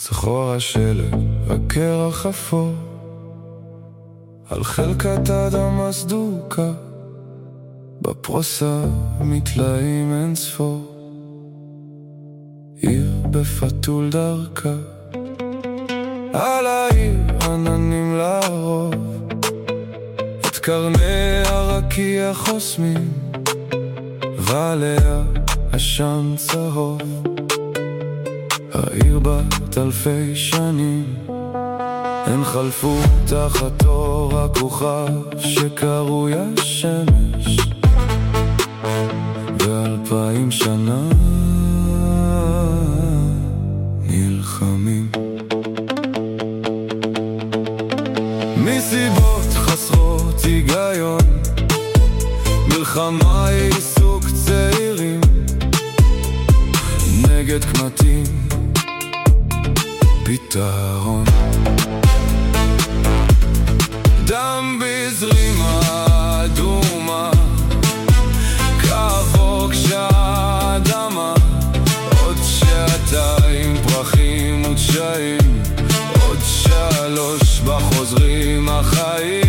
זכור השלג והקרח אפור על חלקת אדם הסדוקה, בפרוסה מתלאים אין ספור, עיר בפתול דרכה, על העיר עננים לרוב, את קרני הרקיע חוסמים, ועליה עשן צהוב. העיר בת אלפי שנים, הן חלפו תחת אור הכוכב שקרוי השמש, ו2000 שנה נלחמים מסיבות חסרות היגיון. מלחמה היא עיסוק צעירים נגד קמטים, פתרון דם בזרימה אדומה, כעבור כשהאדמה, עוד שעתיים פרחים ודשאים, עוד 3 בחוזרים החיים.